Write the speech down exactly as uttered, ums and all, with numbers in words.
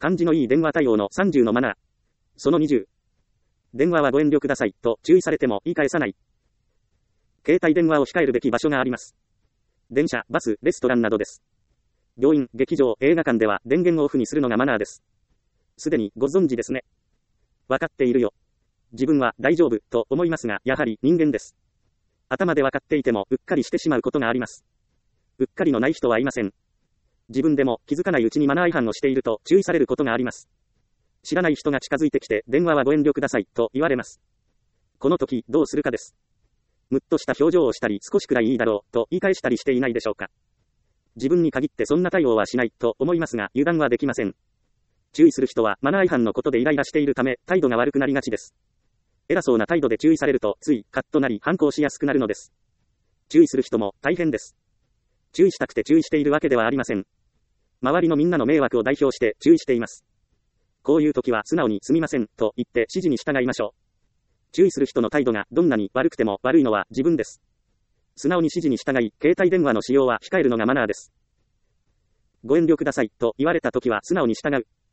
感じのいい電話対応のさんじゅうのマナー。そのにじゅう。電話はご遠慮くださいと注意されても言い返さない。携帯電話を控えるべき場所があります。電車、バス、レストランなどです。病院、劇場、映画館では電源をオフにするのがマナーです。すでにご存知ですね。わかっているよ。自分は大丈夫と思いますが、やはり人間です。頭でわかっていてもうっかりしてしまうことがあります。うっかりのない人はいません。自分でも気づかないうちにマナー違反をしていると注意されることがあります。知らない人が近づいてきて電話はご遠慮くださいと言われます。この時どうするかです。むっとした表情をしたり少しくらいいいだろうと言い返したりしていないでしょうか。自分に限ってそんな対応はしないと思いますが油断はできません。注意する人はマナー違反のことでイライラしているため態度が悪くなりがちです。偉そうな態度で注意されるとついカッとなり反抗しやすくなるのです。注意する人も大変です。注意したくて注意しているわけではありません。周りのみんなの迷惑を代表して注意しています。こういう時は素直にすみませんと言って指示に従いましょう。注意する人の態度がどんなに悪くても悪いのは自分です。素直に指示に従い、携帯電話の使用は控えるのがマナーです。ご遠慮くださいと言われた時は素直に従う。